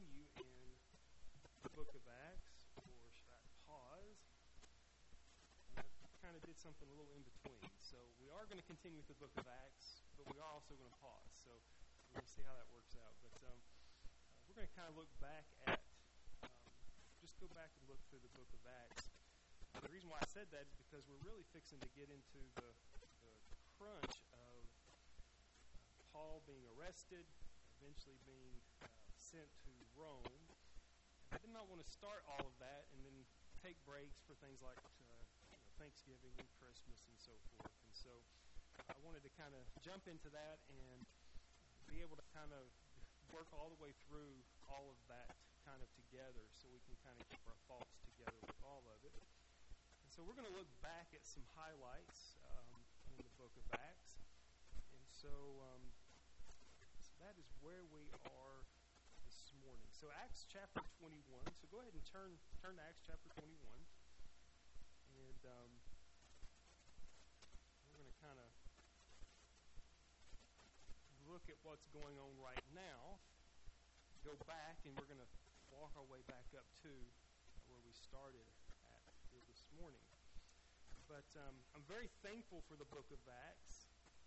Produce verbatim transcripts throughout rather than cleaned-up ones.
continue in the book of Acts, or should I pause? And I kind of did something a little in between. So we are going to continue with the book of Acts, but we are also going to pause. So we're going to see how that works out. But um, uh, we're going to kind of look back at, um, just go back and look through the book of Acts. Uh, the reason why I said that is because we're really fixing to get into the, the crunch of Paul being arrested, eventually being uh, sent to Rome. I did not want to start all of that and then take breaks for things like uh, you know, Thanksgiving and Christmas and so forth. And so I wanted to kind of jump into that and be able to kind of work all the way through all of that kind of together so we can kind of keep our thoughts together with all of it. And so we're going to look back at some highlights um, in the book of Acts. And so... Um, That is where we are this morning. So Acts chapter twenty-one. So go ahead and turn turn to Acts chapter twenty-one. And um, we're going to kind of look at what's going on right now. Go back, and we're going to walk our way back up to where we started at here this morning. But um, I'm very thankful for the book of Acts.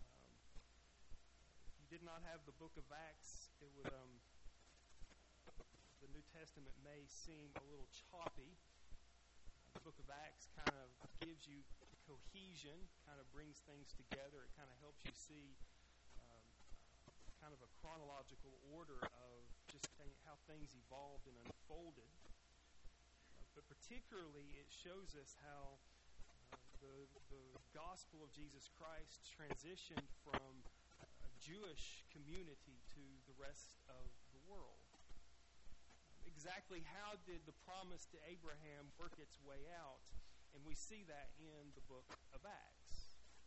Did not have the book of Acts, it would um, the New Testament may seem a little choppy. Uh, the book of Acts kind of gives you cohesion, kind of brings things together. It kind of helps you see um, kind of a chronological order of just th- how things evolved and unfolded. Uh, but particularly, it shows us how uh, the the gospel of Jesus Christ transitioned from Jewish community to the rest of the world. Exactly how did the promise to Abraham work its way out? And we see that in the book of Acts.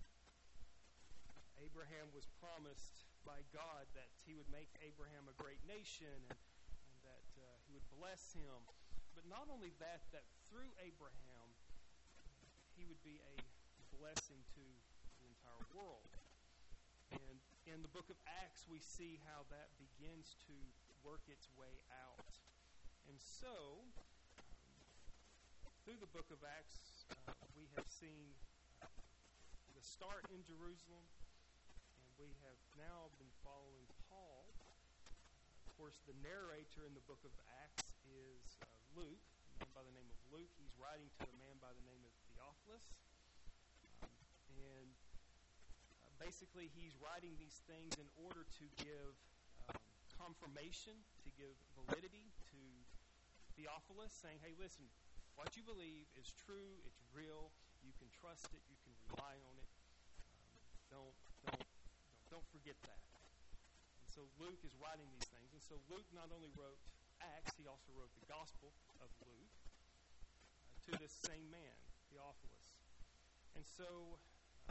Abraham was promised by God that he would make Abraham a great nation and, and that uh, he would bless him. But not only that, that through Abraham, he would be a blessing to the entire world. And in the book of Acts, we see how that begins to work its way out. And so, um, through the book of Acts, uh, we have seen uh, the start in Jerusalem, and we have now been following Paul. Uh, of course, the narrator in the book of Acts is uh, Luke, a man by the name of Luke. He's writing to a man by the name of Theophilus. Um, and Basically, he's writing these things in order to give um, confirmation, to give validity to Theophilus, saying, hey, listen, what you believe is true, it's real, you can trust it, you can rely on it. Um, don't, don't, don't forget that. And so Luke is writing these things. And so Luke not only wrote Acts, he also wrote the Gospel of Luke uh, to this same man, Theophilus. And so...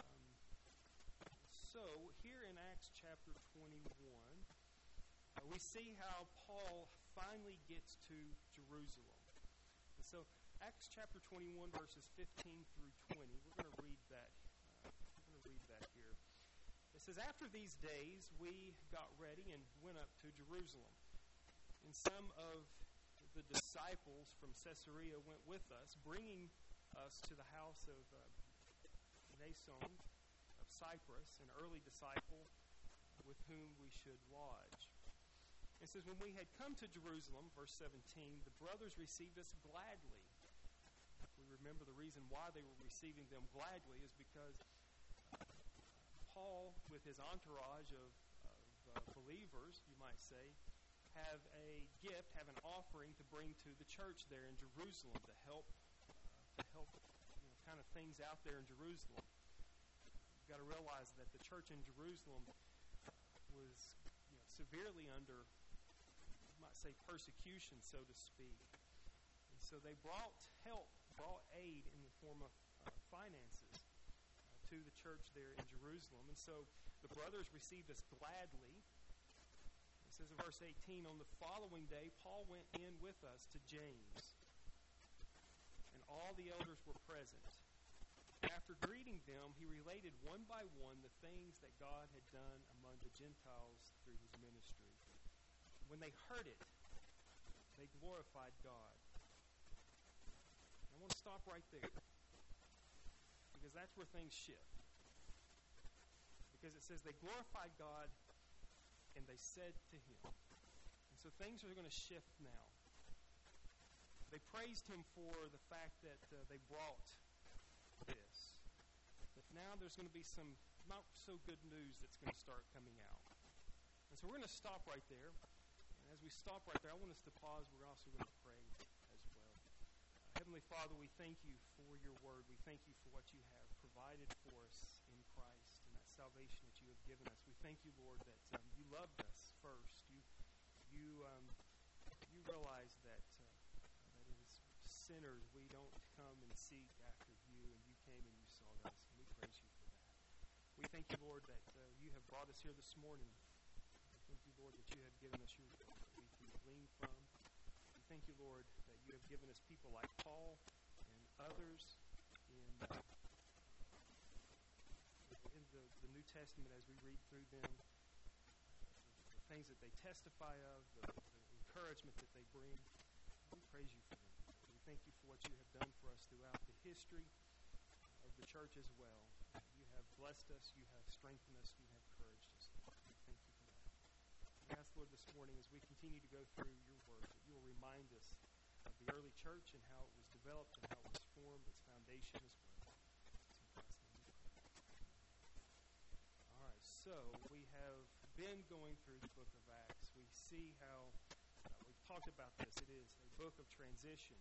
So, here in Acts chapter twenty-one, uh, we see how Paul finally gets to Jerusalem. And so, Acts chapter twenty-one, verses fifteen through twenty, we're going to read that. Uh, we're going to read that here. It says, after these days, we got ready and went up to Jerusalem. And some of the disciples from Caesarea went with us, bringing us to the house of uh, Mnason, Cyprus, an early disciple with whom we should lodge. It says, when we had come to Jerusalem, verse seventeen, the brothers received us gladly. We remember the reason why they were receiving them gladly is because uh, Paul, with his entourage of, of uh, believers, you might say, have a gift, have an offering to bring to the church there in Jerusalem to help, uh, to help, you know, kind of things out there in Jerusalem. You've got to realize that the church in Jerusalem was, you know, severely under, you might say, persecution, so to speak. And so they brought help, brought aid in the form of uh, finances uh, to the church there in Jerusalem. And so the brothers received us gladly. It says in verse eighteen, on the following day, Paul went in with us to James, and all the elders were present. After greeting them, he related one by one the things that God had done among the Gentiles through his ministry. When they heard it, they glorified God. I want to stop right there, because that's where things shift. Because it says they glorified God, and they said to him. And so things are going to shift now. They praised him for the fact that uh, they brought this. But now there's going to be some not so good news that's going to start coming out. And so we're going to stop right there. And as we stop right there, I want us to pause. We're also going to pray as well. Uh, Heavenly Father, we thank you for your word. We thank you for what you have provided for us in Christ and that salvation that you have given us. We thank you, Lord, that um, you loved us first. You, you, um, you realized that uh, that as sinners we don't come and seek after you, and you came and you sought us, and we praise you for that. We thank you, Lord, that uh, you have brought us here this morning. We thank you, Lord, that you have given us your word that we can glean from. We thank you, Lord, that you have given us people like Paul and others in, uh, in the, the New Testament as we read through them, the things that they testify of, the, the encouragement that they bring. We praise you for them. We thank you for what you have done for us throughout the history of the church as well. You have blessed us, you have strengthened us, you have encouraged us. We thank you for that. We ask, Lord, this morning as we continue to go through your word, that you will remind us of the early church and how it was developed and how it was formed, its foundation as well. All right, so we have been going through the book of Acts. We see how uh, we've talked about this. It is a book of transition.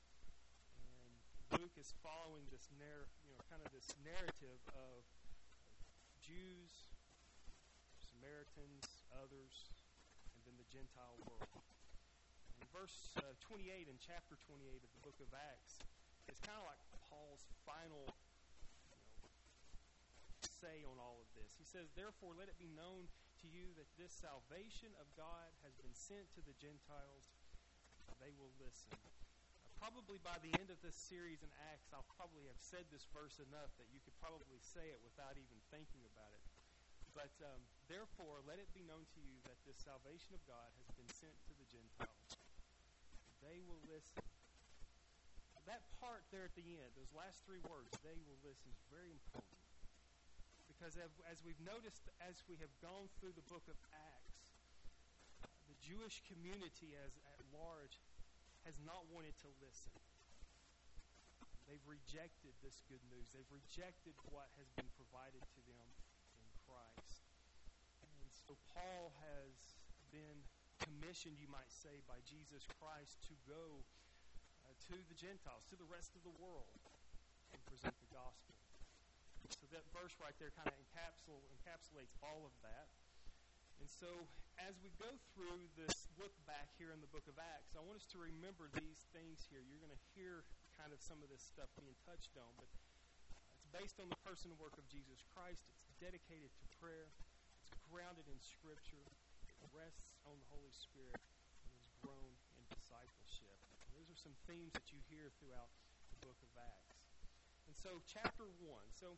Luke is following this narr- you know, kind of this narrative of Jews, Samaritans, others, and then the Gentile world. And verse uh, twenty-eight in chapter twenty-eight of the book of Acts is kind of like Paul's final, you know, say on all of this. He says, "Therefore, let it be known to you that this salvation of God has been sent to the Gentiles. They will listen." Probably by the end of this series in Acts, I'll probably have said this verse enough that you could probably say it without even thinking about it. But um, therefore, let it be known to you that this salvation of God has been sent to the Gentiles. They will listen. That part there at the end, those last three words, they will listen, is very important. Because as we've noticed, as we have gone through the book of Acts, the Jewish community as at large has not wanted to listen. They've rejected this good news. They've rejected what has been provided to them in Christ. And so Paul has been commissioned, you might say, by Jesus Christ to go uh, to the Gentiles, to the rest of the world, and present the gospel. So that verse right there kind of encapsul- encapsulates all of that. And so as we go through this look back here in the book of Acts, I want us to remember these things here. You're going to hear kind of some of this stuff being touched on, but it's based on the person and work of Jesus Christ. It's dedicated to prayer. It's grounded in Scripture. It rests on the Holy Spirit and is grown in discipleship. And those are some themes that you hear throughout the book of Acts. And so chapter one. So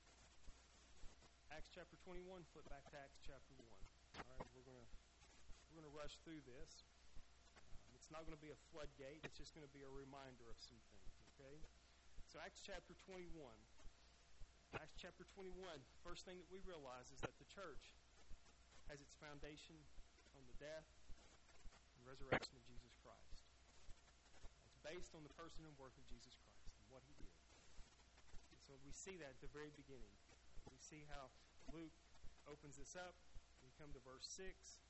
Acts chapter twenty-one, flip back to Acts chapter one. All right, we're going to we're going to rush through this. Um, it's not going to be a floodgate. It's just going to be a reminder of some things, okay? So Acts chapter twenty-one. Acts chapter twenty-one, first thing that we realize is that the church has its foundation on the death and resurrection of Jesus Christ. It's based on the person and work of Jesus Christ and what he did. And so we see that at the very beginning. We see how Luke opens this up. We come to verse six.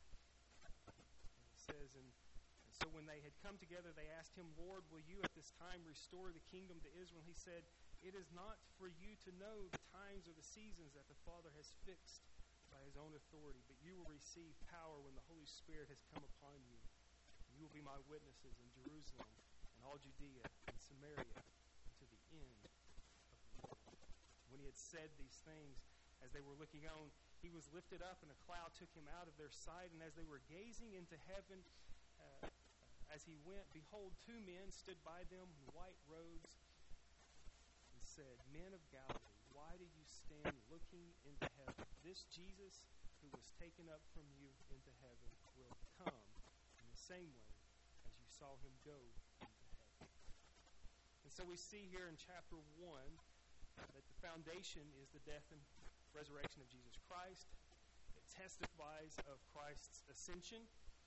It says, and, and so when they had come together, they asked him, "Lord, will you at this time restore the kingdom to Israel?" He said, "It is not for you to know the times or the seasons that the Father has fixed by his own authority, but you will receive power when the Holy Spirit has come upon you. And you will be my witnesses in Jerusalem and all Judea and Samaria and to the end of the world." When he had said these things, as they were looking on, he was lifted up, and a cloud took him out of their sight. And as they were gazing into heaven, uh, as he went, behold, two men stood by them in white robes and said, "Men of Galilee, why do you stand looking into heaven? This Jesus who was taken up from you into heaven will come in the same way as you saw him go into heaven. And so we see here in chapter one that the foundation is the death and resurrection of Jesus Christ. It testifies of Christ's ascension.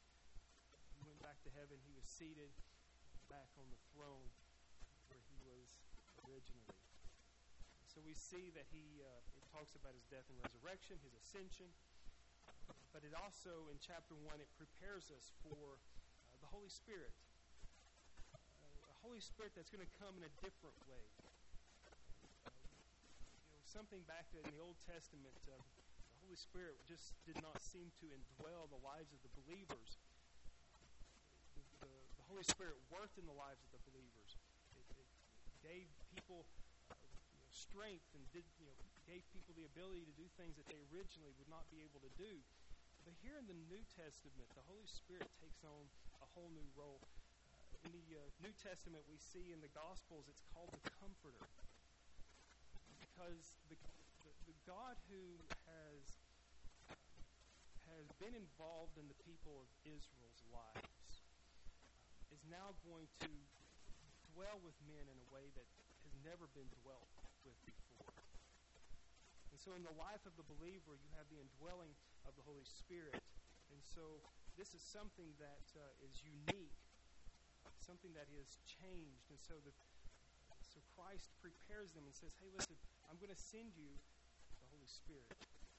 He went back to heaven. He was seated back on the throne where he was originally. So we see that he uh, it talks about his death and resurrection, his ascension. But it also, in chapter one, it prepares us for uh, the Holy Spirit. Uh, a Holy Spirit that's going to come in a different way. Uh, you know, something back in the Old Testament, uh, the Holy Spirit just did not seem to indwell the lives of the believers. The, the, the Holy Spirit worked in the lives of the believers. It, it gave people uh, you know, strength and did you know gave people the ability to do things that they originally would not be able to do. But here in the New Testament, the Holy Spirit takes on a whole new role. Uh, in the uh, New Testament, we see in the Gospels, it's called the Comforter. Because the, the, the God who has, uh, has been involved in the people of Israel's lives uh, is now going to dwell with men in a way that has never been dwelt with before. And so in the life of the believer, you have the indwelling of the Holy Spirit. And so this is something that uh, is unique, something that is changed. And so the so Christ prepares them and says, hey, listen, I'm going to send you the Holy Spirit.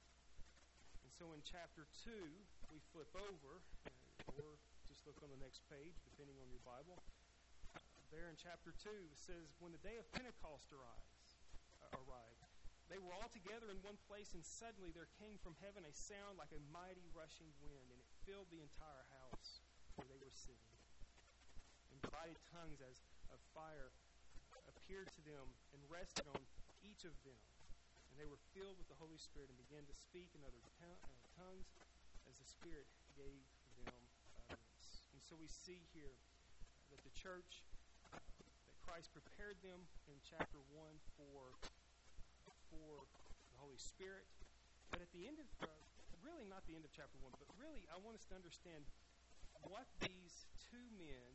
And so in chapter two, we flip over, uh, or just look on the next page, depending on your Bible. Uh, there in chapter two, it says, when the day of Pentecost arrives, uh, arrived, they were all together in one place, and suddenly there came from heaven a sound like a mighty rushing wind, and it filled the entire house where they were sitting. And divided tongues as of fire appeared to them and rested on each of them. And they were filled with the Holy Spirit and began to speak in other tongues as the Spirit gave them utterance. And so we see here that the church, uh, that Christ prepared them in chapter one for for the Holy Spirit. But at the end of, uh, really not the end of chapter one, but really I want us to understand what these two men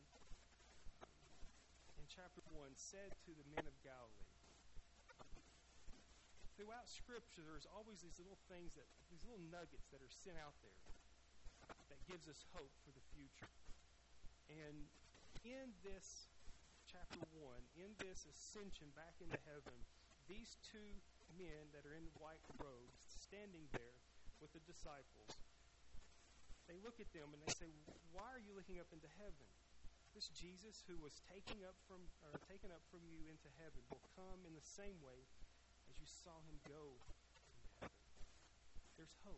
um, in chapter one said to the men of Galilee. Throughout Scripture, there's always these little things, that these little nuggets that are sent out there that gives us hope for the future. And in this chapter one, in this ascension back into heaven, these two men that are in white robes standing there with the disciples, they look at them and they say, why are you looking up into heaven? This Jesus who was taken up from or taken up from you into heaven will come in the same way as you saw him go into heaven. There's hope.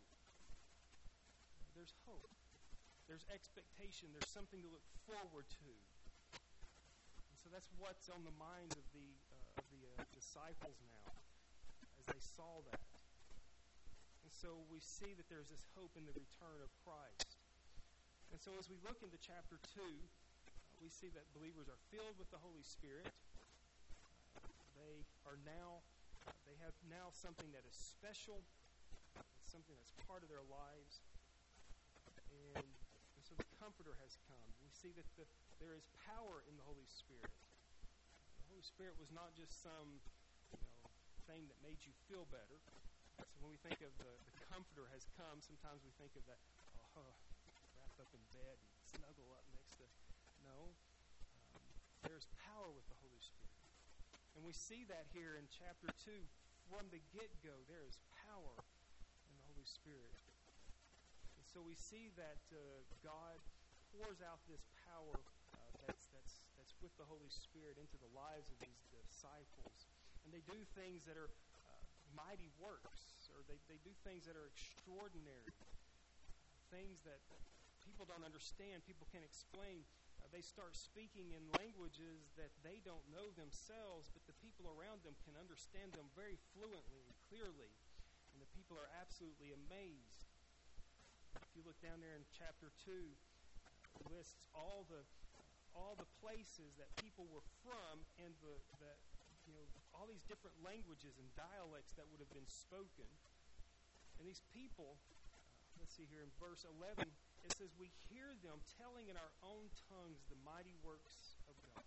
There's hope. There's expectation. There's something to look forward to. And so that's what's on the minds of the uh, of the uh, disciples now as they saw that. And so we see that there's this hope in the return of Christ. And so as we look into chapter two, uh, we see that believers are filled with the Holy Spirit. Uh, they are now, uh, they have now something that is special. Uh, it's something that's part of their lives. And, and so the Comforter has come. We see that the, there is power in the Holy Spirit. The Holy Spirit was not just some, you know, thing that made you feel better. So when we think of the, the Comforter has come, sometimes we think of that, oh, wrapped up in bed and snuggle up next to. No. Um, there's power with the Holy Spirit. And we see that here in chapter two. From the get-go, there is power in the Holy Spirit. And so we see that uh, God pours out this power uh, that's, that's, that's with the Holy Spirit into the lives of these disciples. And they do things that are uh, mighty works, or they, they do things that are extraordinary, things that people don't understand, people can't explain. Uh, they start speaking in languages that they don't know themselves, but the people around them can understand them very fluently and clearly, and the people are absolutely amazed. If you look down there in chapter two, it lists all the all the places that people were from, and the, the you know all these different languages and dialects that would have been spoken. And these people, uh, let's see here in verse eleven, it says, we hear them telling in our own tongues the mighty works of God.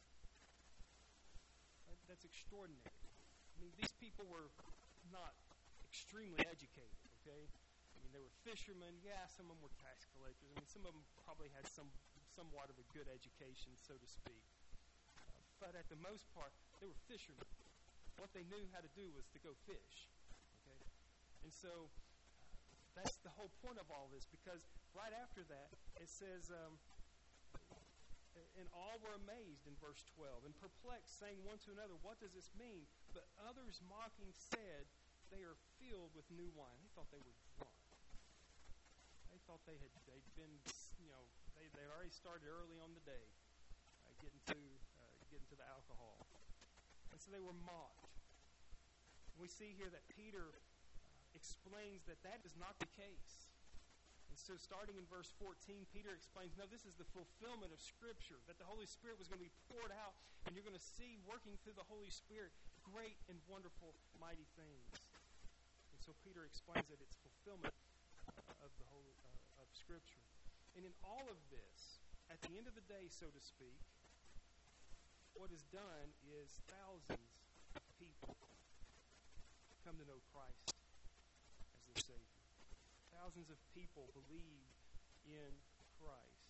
That, that's extraordinary. I mean, these people were not extremely educated, okay? I mean, they were fishermen. Yeah, some of them were tax collectors. I mean, some of them probably had some somewhat of a good education, so to speak. Uh, but at the most part, they were fishermen. What they knew how to do was to go fish, okay? And so uh, that's the whole point of all this, because right after that, it says, um, and all were amazed in verse twelve, and perplexed, saying one to another, what does this mean? But others mocking said, they are filled with new wine. They thought they were drunk. They thought they had they'd been, you know, they they already started early on the day, uh, getting to uh, getting to the alcohol, and so they were mocked. We see here that Peter uh, explains that that is not the case. And so starting in verse fourteen, Peter explains, no, this is the fulfillment of Scripture, that the Holy Spirit was going to be poured out, and you're going to see, working through the Holy Spirit, great and wonderful, mighty things. And so Peter explains that it's fulfillment uh, of the whole uh, of Scripture. And in all of this, at the end of the day, so to speak, what is done is thousands of people come to know Christ as their Savior. Thousands of people believe in Christ.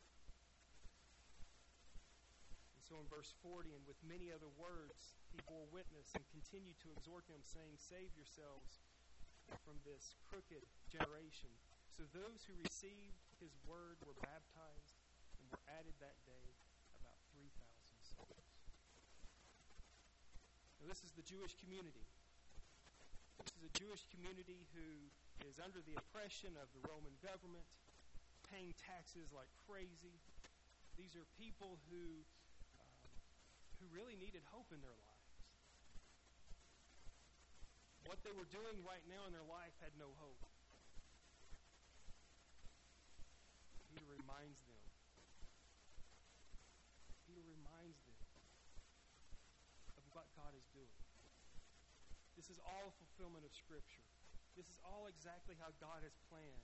And so in verse forty, and with many other words, he bore witness and continued to exhort them, saying, save yourselves from this crooked generation. So those who received his word were baptized, and were added that day about three thousand souls. Now this is the Jewish community. This is a Jewish community who is under the oppression of the Roman government, paying taxes like crazy. These are people who um, who really needed hope in their lives. What they were doing right now in their life had no hope. Peter reminds them. Peter reminds them of what God is doing. This is all fulfillment of Scripture. This is all exactly how God has planned.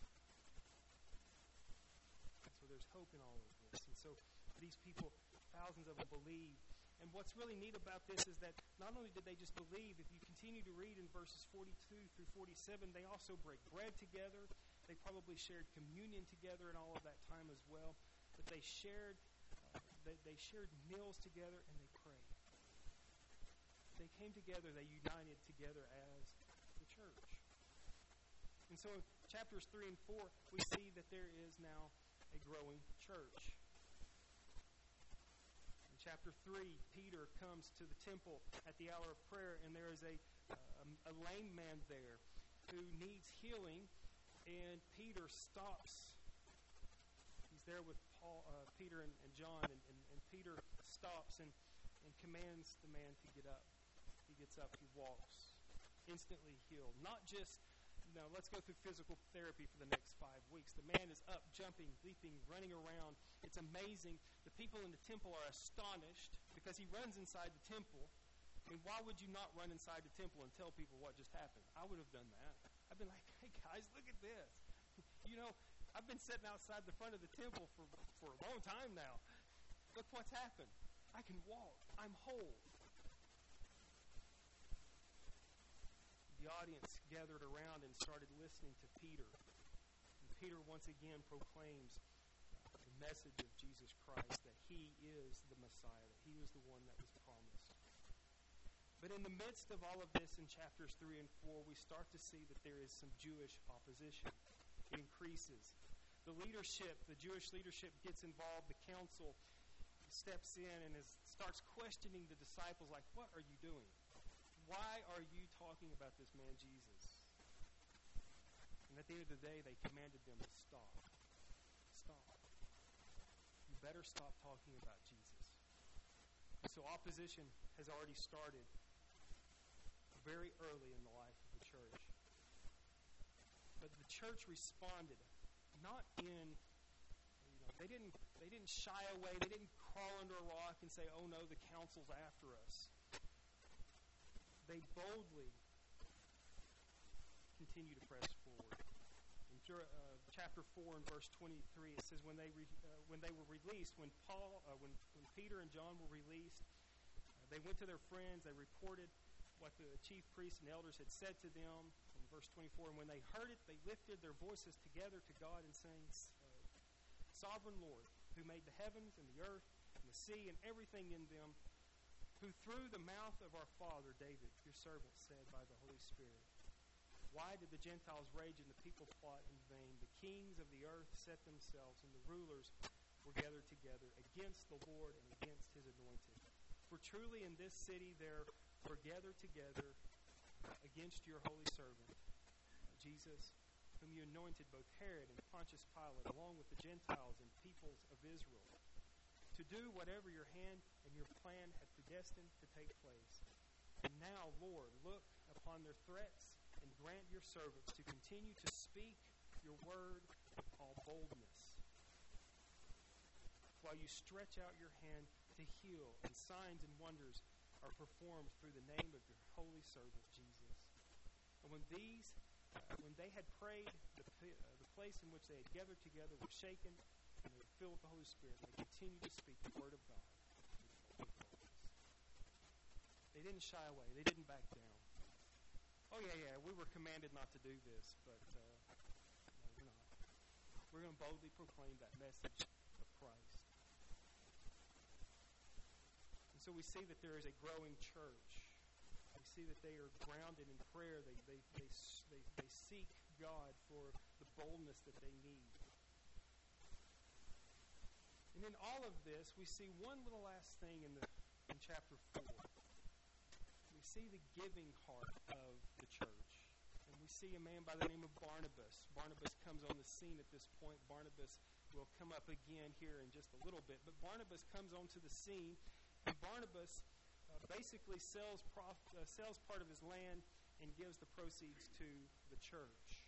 And so there's hope in all of this. And so these people, thousands of them, believe. And what's really neat about this is that not only did they just believe, if you continue to read in verses forty-two through forty-seven, they also break bread together. They probably shared communion together in all of that time as well. But they shared, uh, they, they shared meals together, and they prayed. They came together, they united together as the church. And so in chapters three and four, we see that there is now a growing church. In chapter three, Peter comes to the temple at the hour of prayer, and there is a, uh, a lame man there who needs healing, and Peter stops. He's there with Paul, uh, Peter and, and John, and, and, and Peter stops and, and commands the man to get up. He gets up, he walks, instantly healed. Not just, you know, let's go through physical therapy for the next five weeks. The man is up, jumping, leaping, running around. It's amazing. The people in the temple are astonished because he runs inside the temple. I mean, why would you not run inside the temple and tell people what just happened? I would have done that. I've been like, hey guys, look at this. You know, I've been sitting outside the front of the temple for, for a long time now. Look what's happened. I can walk. I'm whole. The audience gathered around and started listening to Peter. And Peter once again proclaims uh, the message of Jesus Christ, that he is the Messiah, that he was the one that was promised. But in the midst of all of this, in chapters three and four, we start to see that there is some Jewish opposition. It increases. The leadership, the Jewish leadership gets involved. The council steps in and is, starts questioning the disciples, like, what are you doing? Why are you talking about this man Jesus? And at the end of the day, they commanded them to stop. Stop. You better stop talking about Jesus. So opposition has already started very early in the life of the church. But the church responded not in, you know, they didn't they didn't shy away, they didn't crawl under a rock and say, oh no, the council's after us. They boldly continue to press forward. In chapter uh, chapter four and verse twenty-three, it says when they re, uh, when they were released, when Paul, uh, when, when Peter and John were released, uh, they went to their friends. They reported what the chief priests and elders had said to them. In verse twenty-four, and when they heard it, they lifted their voices together to God and saying, uh, "Sovereign Lord, who made the heavens and the earth and the sea and everything in them, who through the mouth of our father David, your servant, said by the Holy Spirit, why did the Gentiles rage and the people plot in vain? The kings of the earth set themselves, and the rulers were gathered together against the Lord and against his anointed. For truly in this city there were gathered together against your holy servant, Jesus, whom you anointed, both Herod and Pontius Pilate, along with the Gentiles and peoples of Israel, to do whatever your hand and your plan had predestined to take place. And now, Lord, look upon their threats and grant your servants to continue to speak your word with all boldness, while you stretch out your hand to heal, and signs and wonders are performed through the name of your holy servant Jesus." And when these, uh, when they had prayed, the, uh, the place in which they had gathered together was shaken, and they were filled with the Holy Spirit, and they continued to speak the word of God with boldness. They didn't shy away. They didn't back down. Oh, yeah, yeah, we were commanded not to do this, but uh, no, we're not. We're going to boldly proclaim that message of Christ. And so we see that there is a growing church. We see that they are grounded in prayer. They, they, they, they, they seek God for the boldness that they need. And in all of this, we see one little last thing in, the, in chapter four. We see the giving heart of the church. And we see a man by the name of Barnabas. Barnabas comes on the scene at this point. Barnabas will come up again here in just a little bit. But Barnabas comes onto the scene, and Barnabas uh, basically sells, prof, uh, sells part of his land and gives the proceeds to the church.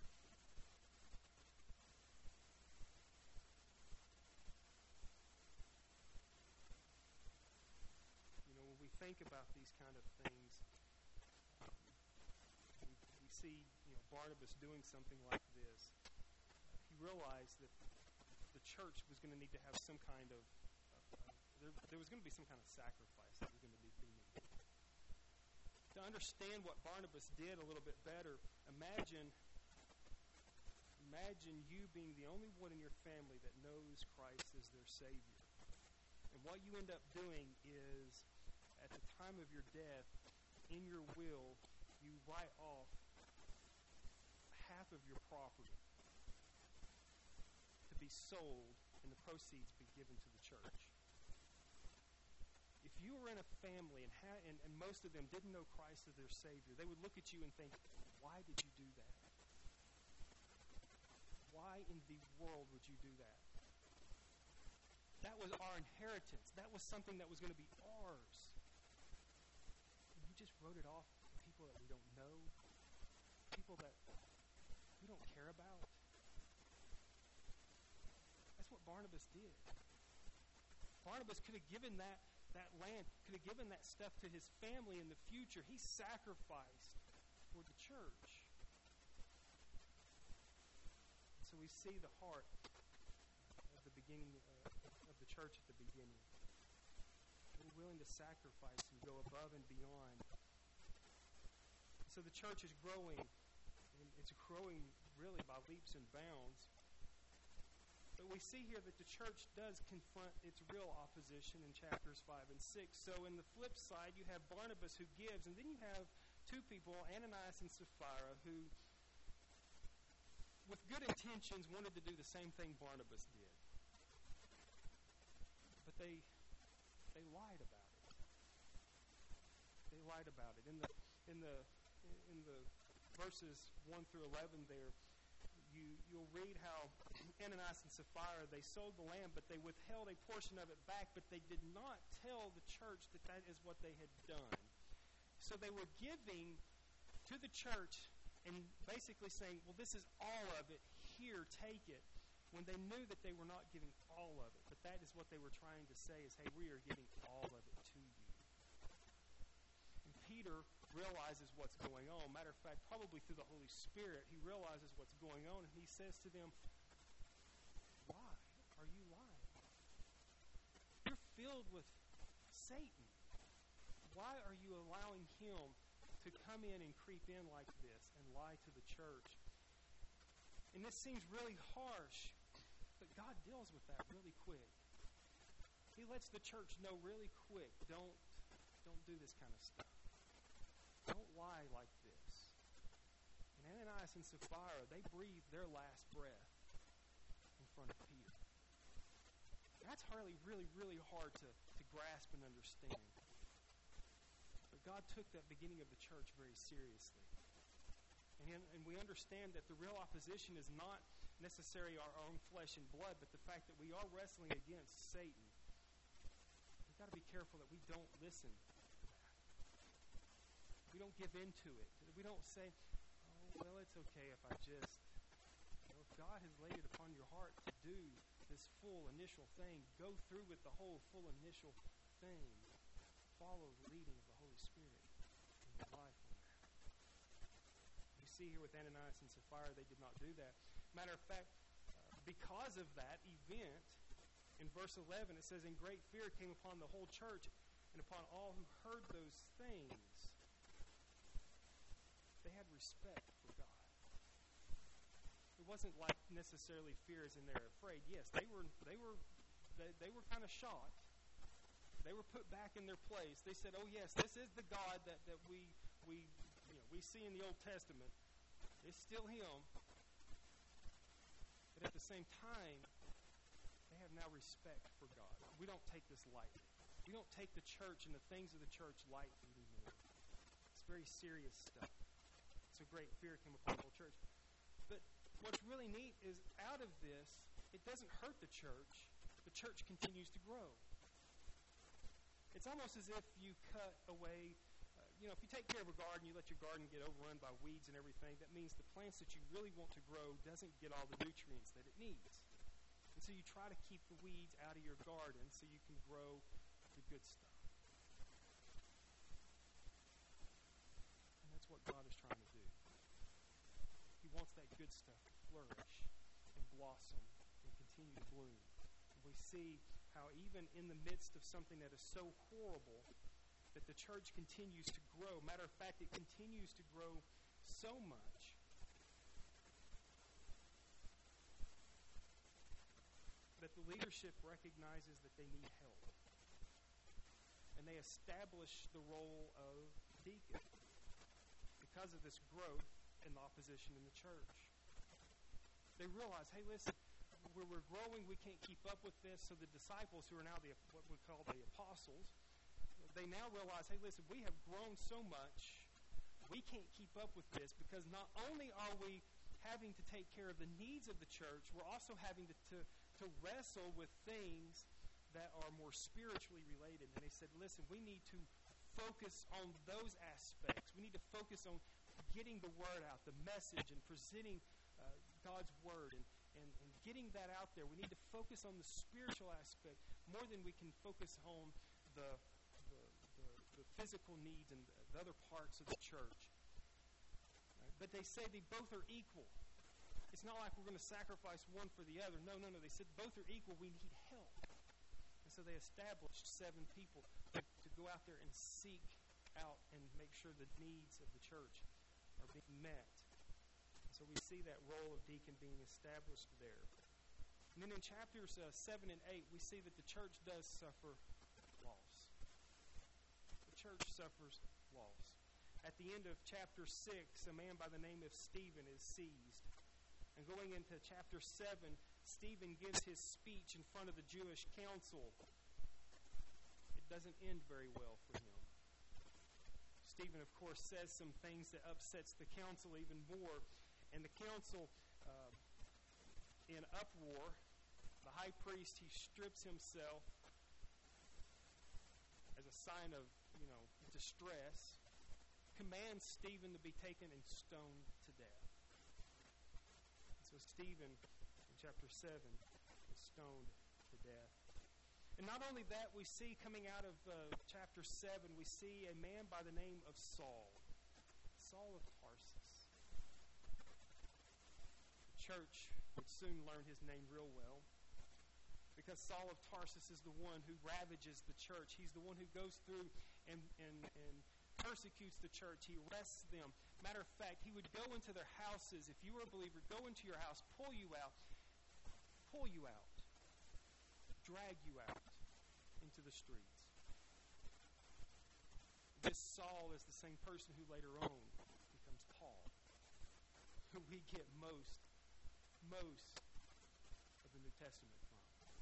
Think about these kind of things. Um, we, we see, you know, Barnabas doing something like this. Uh, he realized that the church was going to need to have some kind of, uh, uh, there, there was going to be some kind of sacrifice that was going to be needed. To understand what Barnabas did a little bit better, imagine, imagine you being the only one in your family that knows Christ as their Savior. And what you end up doing is, at the time of your death, in your will, you write off half of your property to be sold and the proceeds be given to the church. If you were in a family and, ha- and, and most of them didn't know Christ as their Savior, they would look at you and think, why did you do that? Why in the world would you do that? That was our inheritance. That was something that was going to be ours. Just wrote it off to people that we don't know, people that we don't care about. That's what Barnabas did. Barnabas could have given that, that land, could have given that stuff to his family in the future. He sacrificed for the church. So we see the heart of the beginning uh, of the church at the beginning. We're willing to sacrifice and go above and beyond. So the church is growing, and it's growing really by leaps and bounds. But we see here that the church does confront its real opposition in chapters five and six. So in the flip side, you have Barnabas who gives, and then you have two people, Ananias and Sapphira, who, with good intentions, wanted to do the same thing Barnabas did. But they they lied about it. They lied about it. In the in the in the verses one through eleven there, you you'll read how Ananias and Sapphira, they sold the land, but they withheld a portion of it back, but they did not tell the church that that is what they had done. So they were giving to the church and basically saying, well, this is all of it. Here, take it. When they knew that they were not giving all of it. But that is what they were trying to say is, hey, we are giving all of it to you. And Peter realizes what's going on. Matter of fact, probably through the Holy Spirit, he realizes what's going on, and he says to them, why are you lying? You're filled with Satan. Why are you allowing him to come in and creep in like this and lie to the church? And this seems really harsh, but God deals with that really quick. He lets the church know really quick, don't, don't do this kind of stuff. Don't lie like this. And Ananias and Sapphira, they breathed their last breath in front of Peter. That's hardly really, really hard to, to grasp and understand. But God took that beginning of the church very seriously. And, and we understand that the real opposition is not necessarily our own flesh and blood, but the fact that we are wrestling against Satan. We've got to be careful that we don't listen to that. We don't give into it. We don't say, oh, well, it's okay if I just, you know, if God has laid it upon your heart to do this full initial thing, go through with the whole full initial thing. Follow the leading of the Holy Spirit in your life on that. You see here with Ananias and Sapphira, they did not do that. Matter of fact, uh, because of that event, in verse eleven, it says, and great fear came upon the whole church and upon all who heard those things. They had respect for God. It wasn't like necessarily fear as in they're afraid. Yes, they were they were they, they were kind of shocked. They were put back in their place. They said, "Oh yes, this is the God that, that we we you know we see in the Old Testament. It's still Him." But at the same time, they have now respect for God. We don't take this lightly. We don't take the church and the things of the church lightly anymore. It's very serious stuff. So great fear came upon the whole church. But what's really neat is out of this, it doesn't hurt the church. The church continues to grow. It's almost as if you cut away, uh, you know, if you take care of a garden, you let your garden get overrun by weeds and everything, that means the plants that you really want to grow doesn't get all the nutrients that it needs. And so you try to keep the weeds out of your garden so you can grow the good stuff. And that's what God is trying to do. He wants that good stuff to flourish and blossom and continue to bloom. And we see how even in the midst of something that is so horrible, that the church continues to grow. Matter of fact, it continues to grow so much that the leadership recognizes that they need help. And they establish the role of deacon because of this growth in the opposition in the church. They realize, hey, listen, where we're growing, we can't keep up with this. So the disciples, who are now the what we call the apostles, they now realize, hey, listen, we have grown so much, we can't keep up with this because not only are we having to take care of the needs of the church, we're also having to, to, to wrestle with things that are more spiritually related. And they said, listen, we need to focus on those aspects. We need to focus on getting the word out, the message, and presenting uh, God's word, and, and, and getting that out there. We need to focus on the spiritual aspect more than we can focus on the, the, the, the physical needs and the, the other parts of the church. Right? But they say they both are equal. It's not like we're going to sacrifice one for the other. No, no, no. They said both are equal. We need help. And so they established seven people to, to go out there and seek out and make sure the needs of the church are being met. So we see that role of deacon being established there. And then in chapters uh, seven and eight, we see that the church does suffer loss. The church suffers loss. At the end of chapter six, a man by the name of Stephen is seized. And going into chapter seven, Stephen gives his speech in front of the Jewish council. It doesn't end very well for him. Stephen, of course, says some things that upsets the council even more. And the council, uh, in uproar, the high priest, he strips himself as a sign of, you know, distress, commands Stephen to be taken and stoned to death. So Stephen, in chapter seven, is stoned to death. And not only that, we see coming out of uh, chapter seven, we see a man by the name of Saul. Saul of Tarsus. The church would soon learn his name real well, because Saul of Tarsus is the one who ravages the church. He's the one who goes through and, and, and persecutes the church. He arrests them. Matter of fact, he would go into their houses. If you were a believer, go into your house, pull you out, pull you out, drag you out into the streets. This Saul is the same person who later on becomes Paul, who we get most, most of the New Testament from.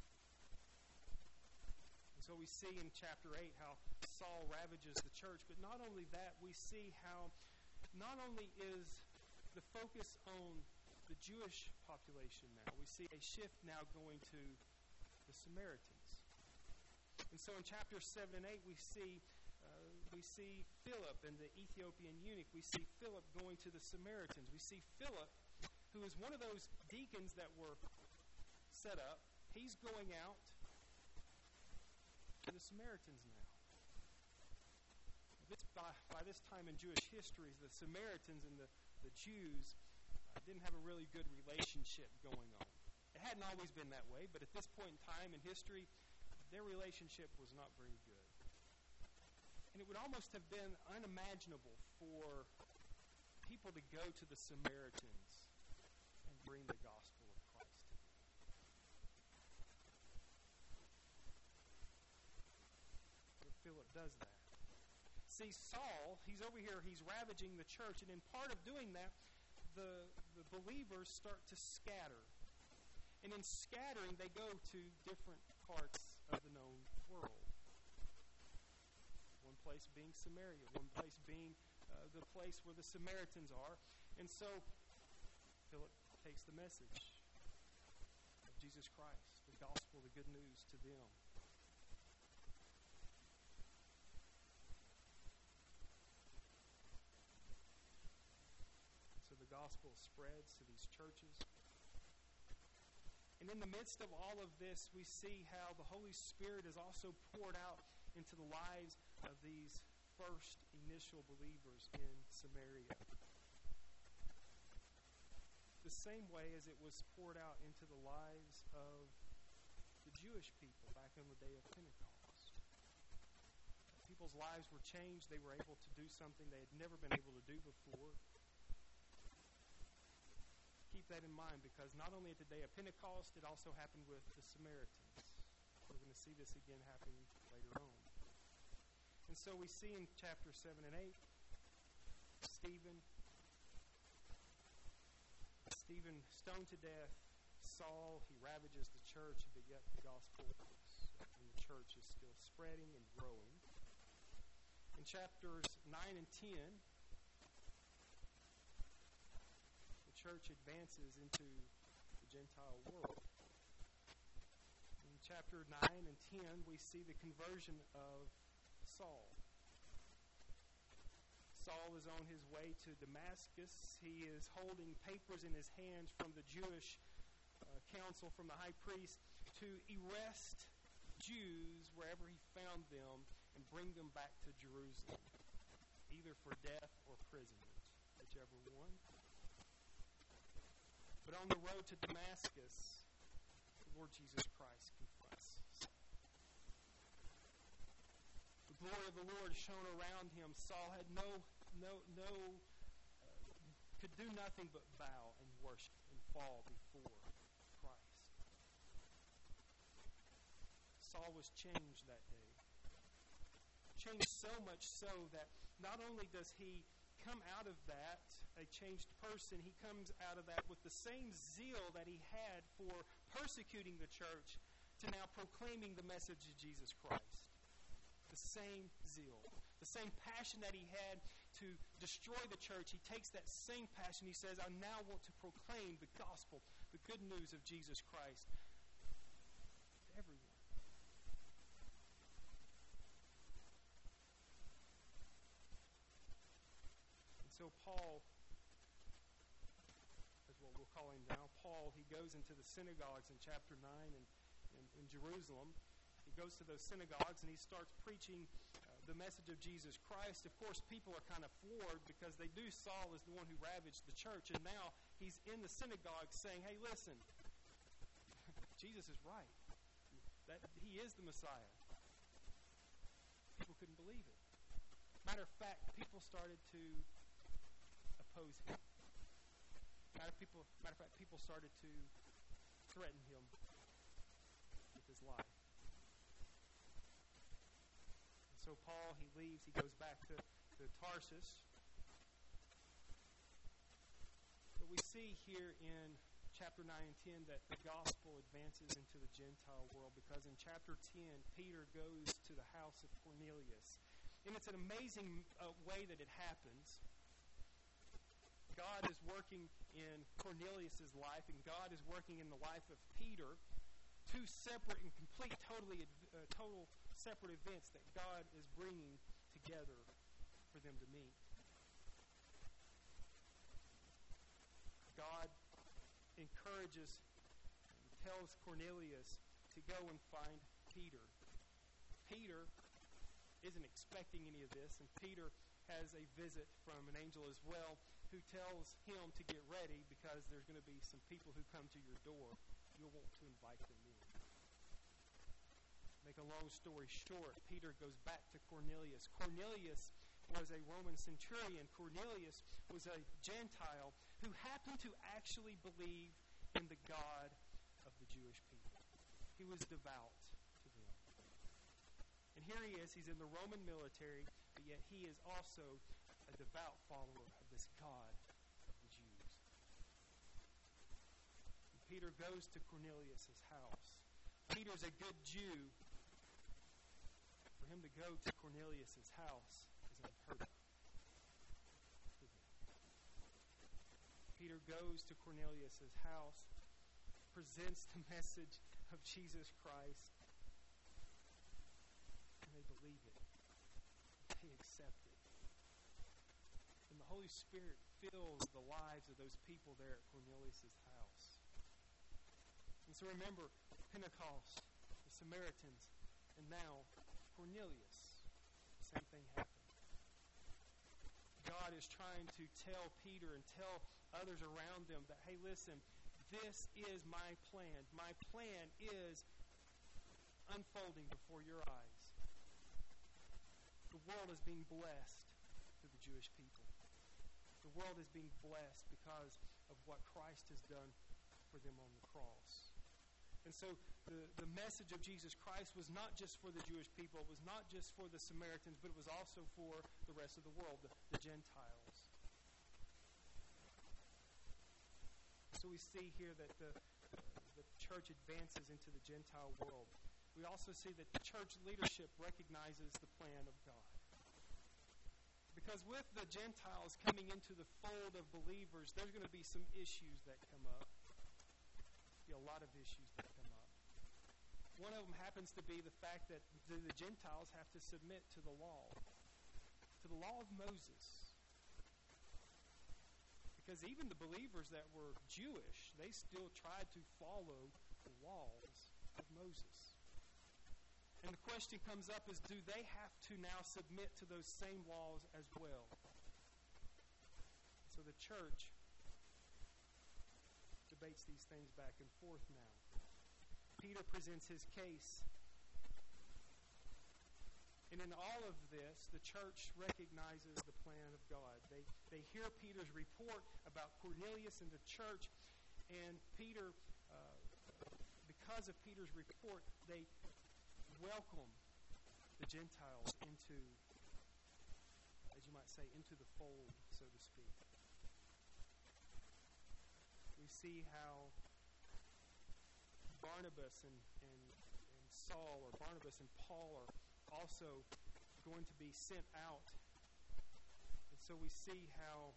And so we see in chapter eight how Saul ravages the church, but not only that, we see how not only is the focus on the Jewish population now, we see a shift now going to the Samaritans. And so in chapters seven and eight, we see uh, we see Philip and the Ethiopian eunuch. We see Philip going to the Samaritans. We see Philip, who is one of those deacons that were set up. He's going out to the Samaritans now. This, by, by this time in Jewish history, the Samaritans and the, the Jews uh, didn't have a really good relationship going on. It hadn't always been that way, but at this point in time in history, their relationship was not very good. And it would almost have been unimaginable for people to go to the Samaritans and bring the gospel of Christ to them. But Philip does that. See, Saul, he's over here, he's ravaging the church, and in part of doing that, the, the believers start to scatter. And in scattering, they go to different parts of the known world. One place being Samaria, one place being uh, the place where the Samaritans are. And so, Philip takes the message of Jesus Christ, the gospel, the good news to them. So the gospel spreads to these churches. And in the midst of all of this, we see how the Holy Spirit is also poured out into the lives of these first initial believers in Samaria. The same way as it was poured out into the lives of the Jewish people back on the day of Pentecost. People's lives were changed. They were able to do something they had never been able to do before. Keep that in mind, because not only at the day of Pentecost, it also happened with the Samaritans. We're going to see this again happen later on. And so we see in chapter seven and eight, Stephen, Stephen stoned to death, Saul, he ravages the church, but yet the gospel in the church is still spreading and growing. In chapters nine and ten, church advances into the Gentile world. In chapter nine and ten, we see the conversion of Saul. Saul is on his way to Damascus. He is holding papers in his hands from the Jewish uh, council, from the high priest, to arrest Jews wherever he found them and bring them back to Jerusalem, either for death or imprisonment, whichever one. But on the road to Damascus, the Lord Jesus Christ confronts Saul. The glory of the Lord shone around him. Saul had no, no, no, uh, could do nothing but bow and worship and fall before Christ. Saul was changed that day. Changed so much so that not only does he come out of that a changed person, he comes out of that with the same zeal that he had for persecuting the church to now proclaiming the message of Jesus Christ. The same zeal, the same passion that he had to destroy the church, he takes that same passion. He says, I now want to proclaim the gospel, the good news of Jesus Christ to everyone. So Paul, as what we'll call him now, Paul, he goes into the synagogues in chapter nine in, in, in Jerusalem. He goes to those synagogues and he starts preaching uh, the message of Jesus Christ, of course, people are kind of floored because they do Saul as the one who ravaged the church, and now he's in the synagogue saying, hey, listen, Jesus is right. That he is the Messiah. People couldn't believe it. Matter of fact, people started to oppose him. Matter of, people, matter of fact, people started to threaten him with his life. So Paul, he leaves, he goes back to, to Tarsus. But we see here in chapter nine and ten that the gospel advances into the Gentile world, because in chapter ten, Peter goes to the house of Cornelius. And it's an amazing uh, way that it happens. God is working in Cornelius' life, and God is working in the life of Peter. Two separate and complete, totally, uh, total separate events that God is bringing together for them to meet. God encourages and tells Cornelius to go and find Peter. Peter isn't expecting any of this, and Peter has a visit from an angel as well who tells him to get ready because there's going to be some people who come to your door. You'll want to invite them in. Make a long story short, Peter goes back to Cornelius. Cornelius was a Roman centurion. Cornelius was a Gentile who happened to actually believe in the God of the Jewish people. He was devout to them. And here he is. He's in the Roman military, but yet he is also a devout follower of this God of the Jews. And Peter goes to Cornelius' house. Peter's a good Jew. For him to go to Cornelius' house is unheard of. Peter goes to Cornelius' house, presents the message of Jesus Christ, and they believe it. They accept it. And the Holy Spirit fills the lives of those people there at Cornelius' house. And so remember, Pentecost, the Samaritans, and now Cornelius. Same thing happened. God is trying to tell Peter and tell others around them that, hey, listen, this is my plan. My plan is unfolding before your eyes. The world is being blessed through the Jewish people. The world is being blessed because of what Christ has done for them on the cross. And so the, the message of Jesus Christ was not just for the Jewish people, it was not just for the Samaritans, but it was also for the rest of the world, the, the Gentiles. So we see here that the, the church advances into the Gentile world. We also see that the church leadership recognizes the plan of God. Because with the Gentiles coming into the fold of believers, there's going to be some issues that come up. Be a lot of issues that come up. One of them happens to be the fact that the, the Gentiles have to submit to the law, to the law of Moses. Because even the believers that were Jewish, they still tried to follow the laws of Moses. And the question comes up is, do they have to now submit to those same laws as well? So the church debates these things back and forth now. Peter presents his case. And in all of this, the church recognizes the plan of God. They, they hear Peter's report about Cornelius and the church, and Peter, uh, because of Peter's report, they welcome the Gentiles into, as you might say, into the fold, so to speak. We see how Barnabas and, and, and Saul, or Barnabas and Paul, are also going to be sent out. And so we see how,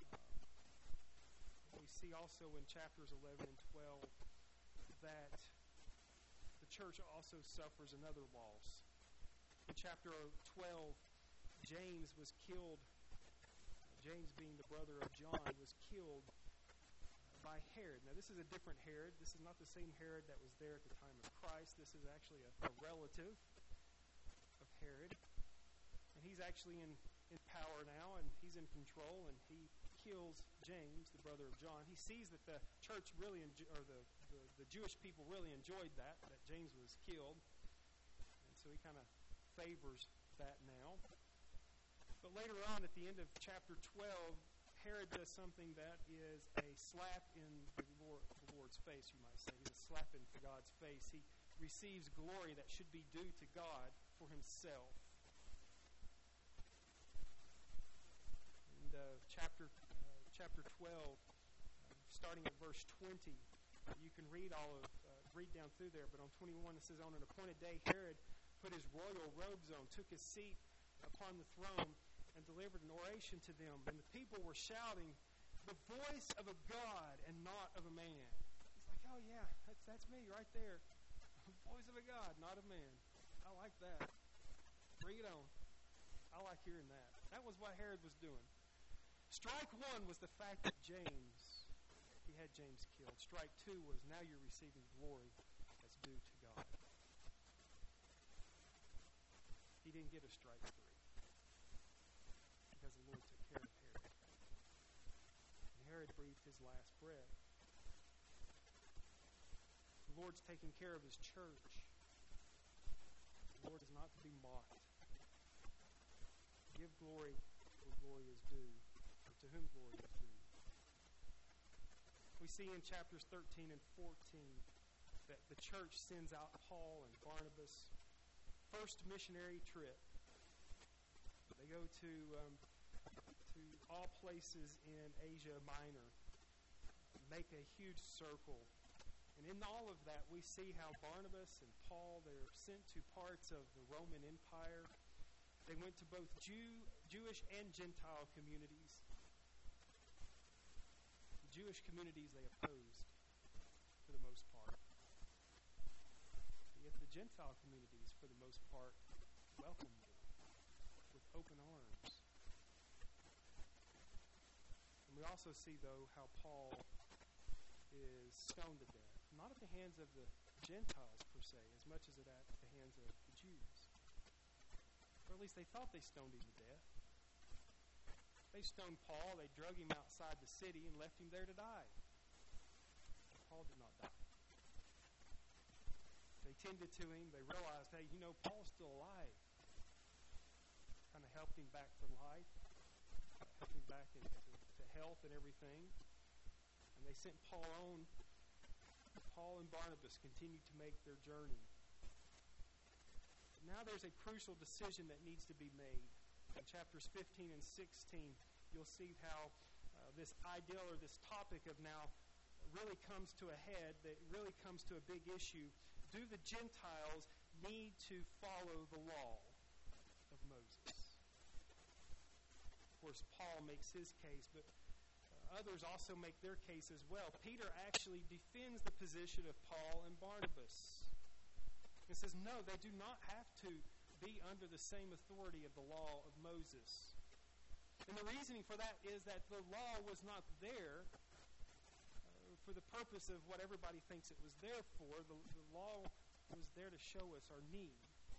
uh, we see also in chapters eleven and twelve that the church also suffers another loss. In chapter twelve, James was killed, James being the brother of John, was killed by Herod. Now, this is a different Herod. This is not the same Herod that was there at the time of Christ. This is actually a, a relative of Herod. he's actually in, in power now, and he's in control, and he kills James, the brother of John. He sees that the church really, enjo- or the, the, the Jewish people really enjoyed that, that James was killed. And so he kind of favors that now. But later on, at the end of chapter twelve, Herod does something that is a slap in the, Lord, the Lord's face, you might say. He's a slap in God's face. He receives glory that should be due to God for himself. And uh, chapter uh, chapter twelve, uh, starting at verse twenty, uh, you can read all of uh, read down through there. But on twenty-one, it says, "On an appointed day, Herod put his royal robes on, took his seat upon the throne, and delivered an oration to them. And the people were shouting, 'The voice of a God and not of a man.'" He's like, "Oh yeah, that's that's me right there. The voice of a God, not a man. I like that. Bring it on. I like hearing that." That was what Herod was doing. Strike one was the fact that James, he had James killed. Strike two was now you're receiving glory that's due to God. He didn't get a strike three because the Lord took care of Herod. And Herod breathed his last breath. The Lord's taking care of his church. The Lord is not to be mocked. Give glory where glory is due, or to whom glory is due. We see in chapters thirteen and fourteen that the church sends out Paul and Barnabas. First missionary trip. They go to um, to all places in Asia Minor, make a huge circle. And in all of that, we see how Barnabas and Paul, they're sent to parts of the Roman Empire. They went to both Jew, Jewish and Gentile communities. The Jewish communities they opposed, for the most part. Yet the Gentile communities, for the most part, welcomed them with open arms. And we also see, though, how Paul is stoned to death. Not at the hands of the Gentiles, per se, as much as it at the hands of the Jews. Or at least they thought they stoned him to death. They stoned Paul, they drug him outside the city and left him there to die. But Paul did not die. They tended to him, they realized, hey, you know, Paul's still alive. Kind of helped him back to life, helped him back into to health and everything. And they sent Paul on. Paul and Barnabas continued to make their journey. Now there's a crucial decision that needs to be made. In chapters fifteen and sixteen, you'll see how uh, this ideal or this topic of now really comes to a head, that really comes to a big issue. Do the Gentiles need to follow the law of Moses? Of course, Paul makes his case, but uh, others also make their case as well. Peter actually defends the position of Paul and Barnabas. It says, no, they do not have to be under the same authority of the law of Moses. And the reasoning for that is that the law was not there uh, for the purpose of what everybody thinks it was there for. The, the law was there to show us our need.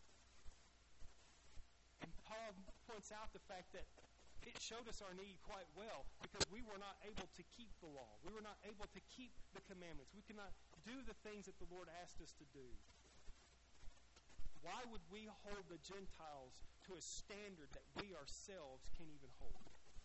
And Paul points out the fact that it showed us our need quite well because we were not able to keep the law. We were not able to keep the commandments. We could not do the things that the Lord asked us to do. Why would we hold the Gentiles to a standard that we ourselves can't even hold?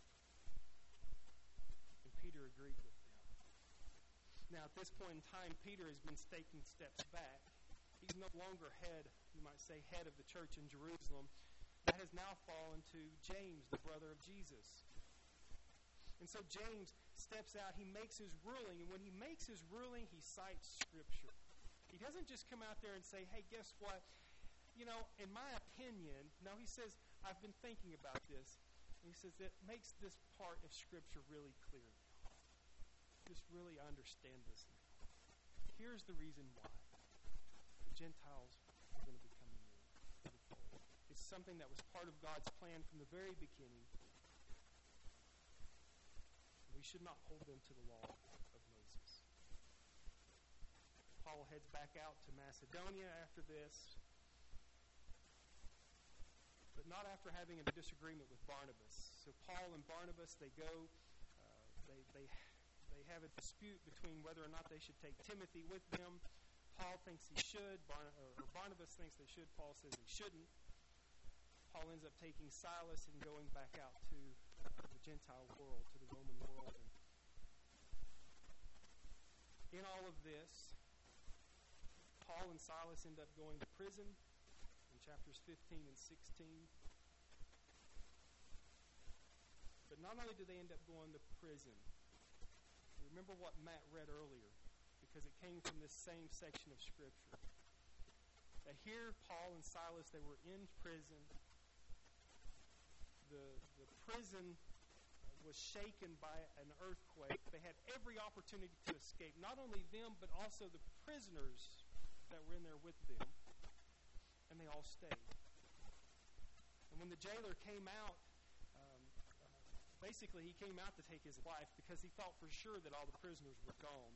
And Peter agreed with them. Now, at this point in time, Peter has been taking steps back. He's no longer head, you might say, head of the church in Jerusalem. That has now fallen to James, the brother of Jesus. And so James steps out. He makes his ruling. And when he makes his ruling, he cites Scripture. He doesn't just come out there and say, hey, guess what? You know, in my opinion, no, he says, I've been thinking about this. And he says, it makes this part of Scripture really clear now. Just really understand this now. Here's the reason why. The Gentiles are going to be coming in to the fold. It's something that was part of God's plan from the very beginning. We should not hold them to the law of Moses. Paul heads back out to Macedonia after this. but not after having a disagreement with Barnabas. So Paul and Barnabas, they go, uh, they, they, they have a dispute between whether or not they should take Timothy with them. Paul thinks he should, Barn- or Barnabas thinks they should, Paul says they shouldn't. Paul ends up taking Silas and going back out to uh, the Gentile world, to the Roman world. And in all of this, Paul and Silas end up going to prison in chapters fifteen and sixteen. But not only do they end up going to prison, remember what Matt read earlier, because it came from this same section of Scripture. That here, Paul and Silas, they were in prison. The, the prison was shaken by an earthquake. They had every opportunity to escape. Not only them, but also the prisoners that were in there with them. And they all stayed. And when the jailer came out, um, uh, basically he came out to take his life because he thought for sure that all the prisoners were gone.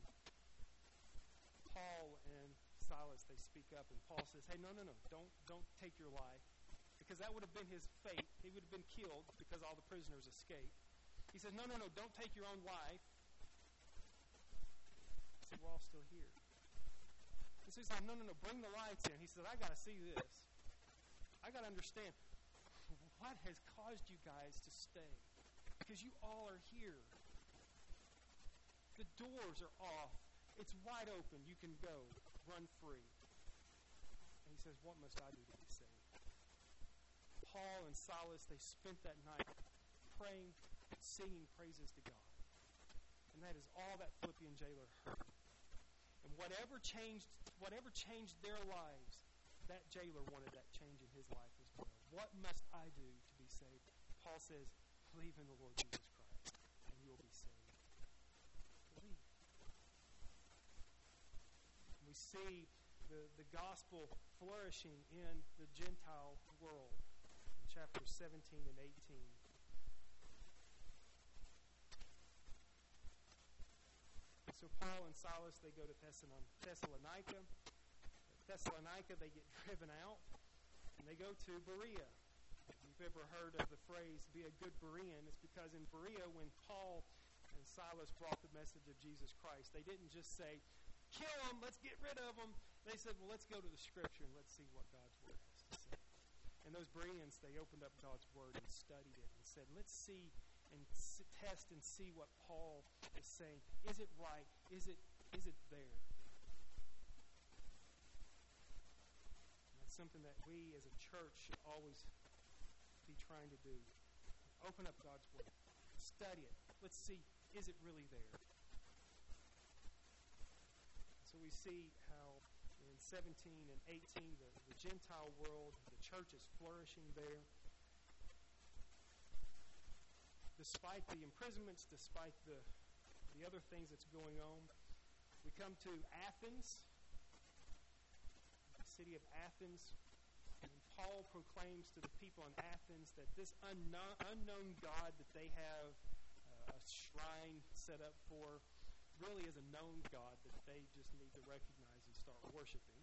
Paul and Silas, they speak up, and Paul says, hey, no, no, no, don't, don't take your life, because that would have been his fate. He would have been killed because all the prisoners escaped. He says, no, no, no, don't take your own life. He said, we're all still here. And so he said, no, no, no, bring the lights in. He said, I got to see this. I got to understand what has caused you guys to stay, because you all are here. The doors are off. It's wide open. You can go. Run free. And he says, what must I do to be saved? Paul and Silas, they spent that night praying and singing praises to God. And that is all that Philippian jailer heard. And whatever changed, whatever changed their lives, that jailer wanted that change in his life as well. What must I do to be saved? Paul says, believe in the Lord Jesus Christ, and you will be saved. Believe. We see the, the gospel flourishing in the Gentile world in chapters seventeen and eighteen. So Paul and Silas, they go to Thessalonica. Thessalonica, they get driven out, and they go to Berea. If you've ever heard of the phrase, be a good Berean, it's because in Berea, when Paul and Silas brought the message of Jesus Christ, they didn't just say, kill them, let's get rid of them. They said, well, let's go to the Scripture and let's see what God's Word has to say. And those Bereans, they opened up God's Word and studied it and said, let's see and test and see what Paul is saying. Is it right? Is it is it there? And that's something that we as a church should always be trying to do. Open up God's Word. Study it. Let's see, is it really there? So we see how in seventeen and eighteen, the, the Gentile world, the church is flourishing there. Despite the imprisonments, despite the, the other things that's going on, we come to Athens, the city of Athens, and Paul proclaims to the people in Athens that this unknown, unknown God that they have uh, a shrine set up for really is a known God that they just need to recognize and start worshiping.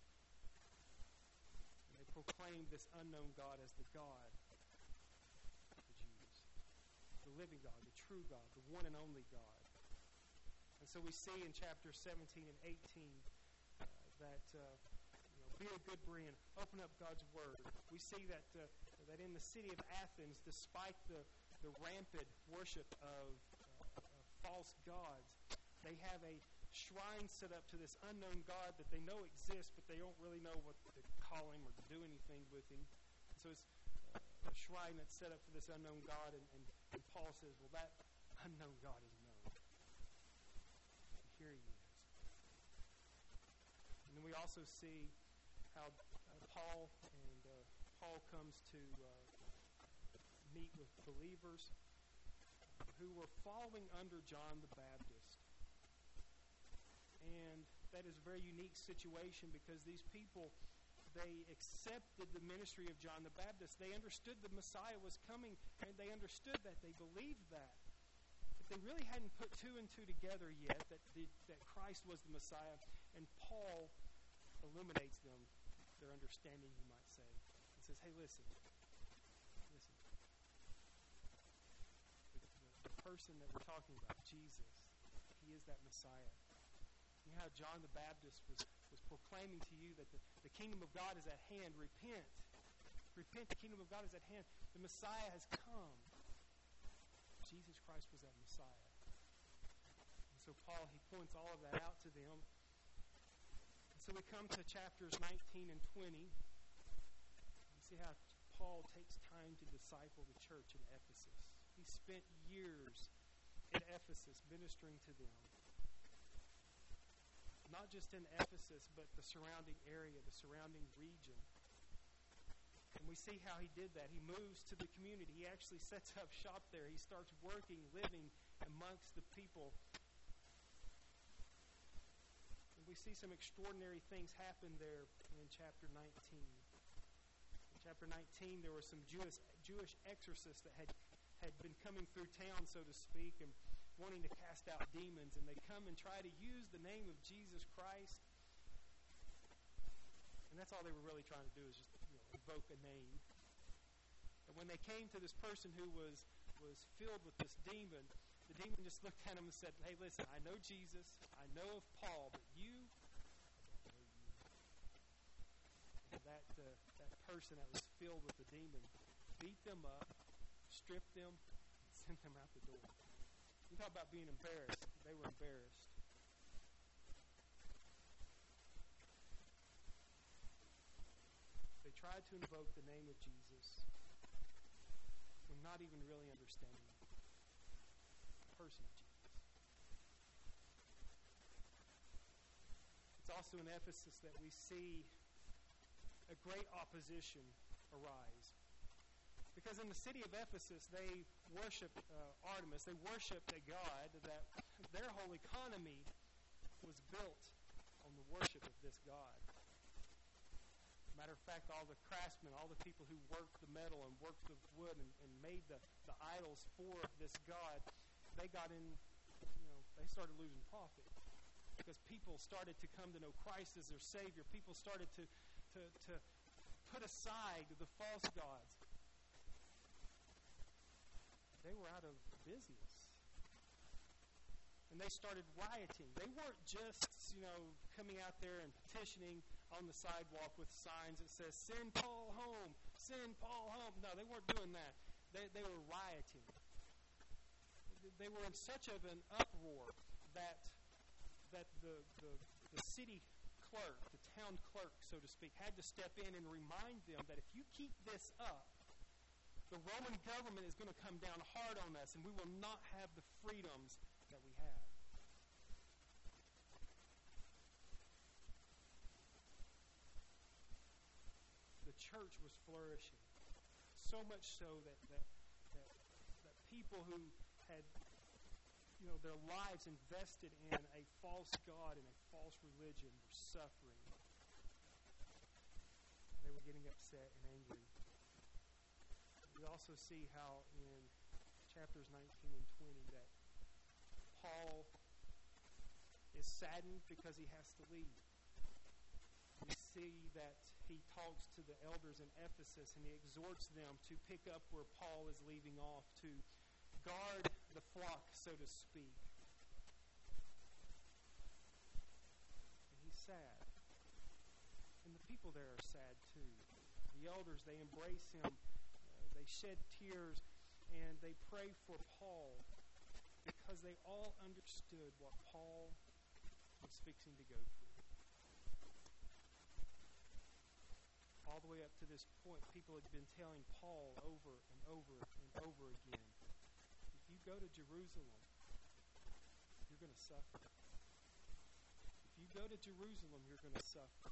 And they proclaim this unknown God as the God of the Jews, the living God, the true God, the one and only God. And so we see in chapters seventeen and eighteen uh, that uh, you know, be a good Berean, open up God's Word. We see that uh, that in the city of Athens, despite the, the rampant worship of, uh, of false gods, they have a shrine set up to this unknown God that they know exists, but they don't really know what to call him or to do anything with him. And so it's uh, a shrine that's set up for this unknown God, and, and, and Paul says, well, that unknown God is known. And here he is. And then we also see how uh, Paul and uh, Paul comes to uh, meet with believers who were following under John the Baptist. And that is a very unique situation because these people, they accepted the ministry of John the Baptist. They understood the Messiah was coming, and they understood that. They believed that. But they really hadn't put two and two together yet, that, the, that Christ was the Messiah. And Paul illuminates them, their understanding, you might say, and says, hey, listen, person that we're talking about, Jesus. He is that Messiah. You know how John the Baptist was, was proclaiming to you that the, the kingdom of God is at hand. Repent. Repent, the kingdom of God is at hand. The Messiah has come. Jesus Christ was that Messiah. And so Paul, he points all of that out to them. And so we come to chapters nineteen and twenty. You see how Paul takes time to disciple the church in Ephesus. He spent years in Ephesus ministering to them. Not just in Ephesus, but the surrounding area, the surrounding region. And we see how he did that. He moves to the community. He actually sets up shop there. He starts working, living amongst the people. And we see some extraordinary things happen there in chapter nineteen. In chapter nineteen, there were some Jewish, Jewish exorcists that had, had been coming through town, so to speak, and wanting to cast out demons. And they come and try to use the name of Jesus Christ. And that's all they were really trying to do, is just invoke a name. And when they came to this person who was, was filled with this demon, the demon just looked at him and said, hey, listen, I know Jesus, I know of Paul, but you, I don't know you. And that, uh, that person that was filled with the demon beat them up, stripped them, and sent them out the door. You talk about being embarrassed. They were embarrassed. They tried to invoke the name of Jesus when not even really understanding the person of Jesus. It's also in Ephesus that we see a great opposition arise. Because in the city of Ephesus, they worshiped uh, Artemis. They worshiped a god that their whole economy was built on the worship of this god. Matter of fact, all the craftsmen, all the people who worked the metal and worked the wood and, and made the, the idols for this god, they got in, you know, they started losing profit. Because people started to come to know Christ as their Savior. People started to, to, to put aside the false gods. They were out of business. And they started rioting. They weren't just, you know, coming out there and petitioning on the sidewalk with signs that says, send Paul home, send Paul home. No, they weren't doing that. They, they were rioting. They were in such of an uproar that that the, the, the city clerk, the town clerk, so to speak, had to step in and remind them that if you keep this up, the Roman government is going to come down hard on us, and we will not have the freedoms that we have. The church was flourishing, so much so that that, that, that people who had, you know, their lives invested in a false god and a false religion were suffering. They were getting upset and angry. We also see how in chapters nineteen and twenty that Paul is saddened because he has to leave. We see that he talks to the elders in Ephesus and he exhorts them to pick up where Paul is leaving off, to guard the flock, so to speak. And he's sad. And the people there are sad too. The elders, they embrace him. They shed tears, and they pray for Paul because they all understood what Paul was fixing to go through. All the way up to this point, people had been telling Paul over and over and over again, if you go to Jerusalem, you're going to suffer. If you go to Jerusalem, you're going to suffer.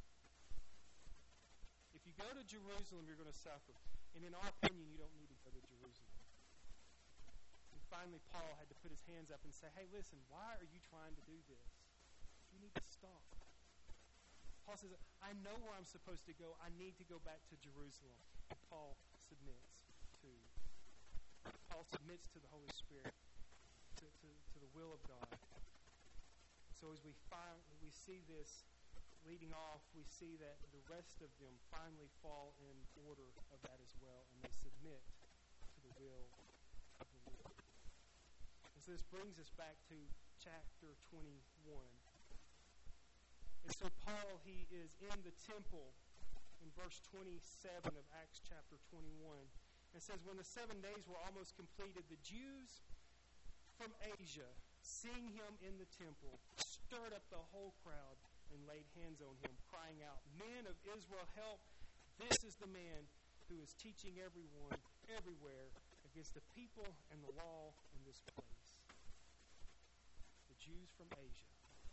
If you go to Jerusalem, you're going to suffer. And in our opinion, you don't need to go to Jerusalem. And finally, Paul had to put his hands up and say, hey, listen, why are you trying to do this? You need to stop. Paul says, I know where I'm supposed to go. I need to go back to Jerusalem. And Paul submits to, Paul submits to the Holy Spirit, to, to, to the will of God. And so as we find, we see this leading off, we see that the rest of them finally fall in order of that as well, and they submit to the will of the Lord. So this brings us back to chapter twenty-one. And so Paul, he is in the temple in verse twenty-seven of Acts chapter twenty-one. It says, when the seven days were almost completed, the Jews from Asia, seeing him in the temple, stirred up the whole crowd and laid hands on him, crying out, Men of Israel, help! This is the man who is teaching everyone, everywhere, against the people and the law in this place. The Jews from Asia.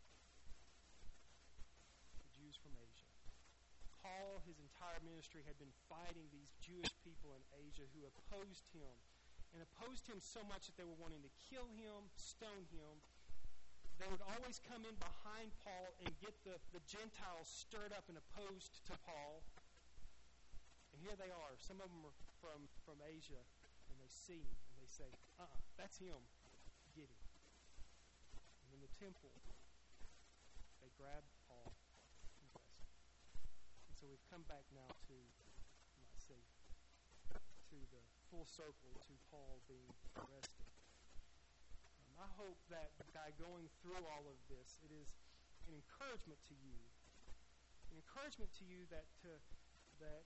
The Jews from Asia. Paul, his entire ministry, had been fighting these Jewish people in Asia who opposed him, and opposed him so much that they were wanting to kill him, stone him. They would always come in behind Paul and get the, the Gentiles stirred up and opposed to Paul. And here they are. Some of them are from, from Asia, and they see him, and they say, uh-uh, that's him. Get him. And in the temple, they grab Paul and arrest him. And so we've come back now to, I might say, to the full circle to Paul being arrested. Um, I hope that by going through all of this, it is an encouragement to you. An encouragement to you that to, that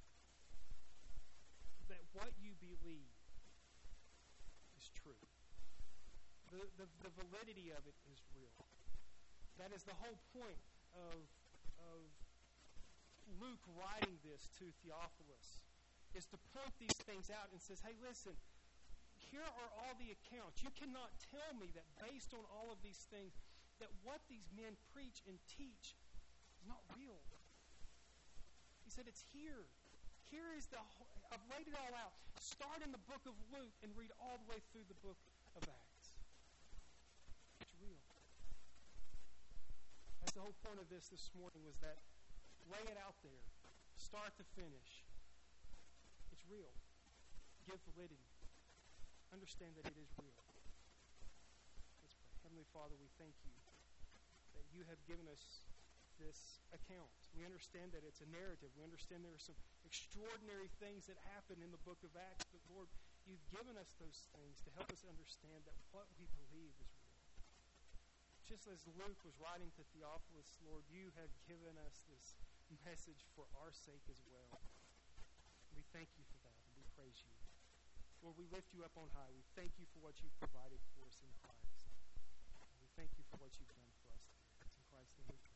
that what you believe is true. The, the, the validity of it is real. That is the whole point of, of Luke writing this to Theophilus, is to point these things out and says, hey, listen, here are all the accounts. You cannot tell me that based on all of these things, that what these men preach and teach is not real. He said, it's here. Here is the whole, I've laid it all out. Start in the book of Luke and read all the way through the book of Acts. It's real. That's the whole point of this this morning, was that lay it out there, start to finish. It's real. Give validity. Understand that it is real. Let's pray. Heavenly Father, we thank you that you have given us this account. We understand that it's a narrative. We understand there are some extraordinary things that happen in the book of Acts, but Lord, you've given us those things to help us understand that what we believe is real. Just as Luke was writing to Theophilus, Lord, you have given us this message for our sake as well. We thank you for that, and we praise you. Lord, we lift you up on high. We thank you for what you've provided for us in Christ. And we thank you for what you've done for us today. It's in Christ's name we pray.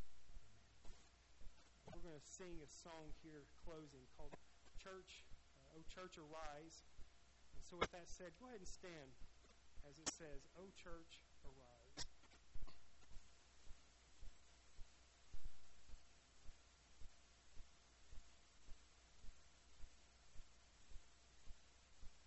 Amen. We're going to sing a song here closing called Church, uh, O Church Arise. And so with that said, go ahead and stand as it says, O Church Arise.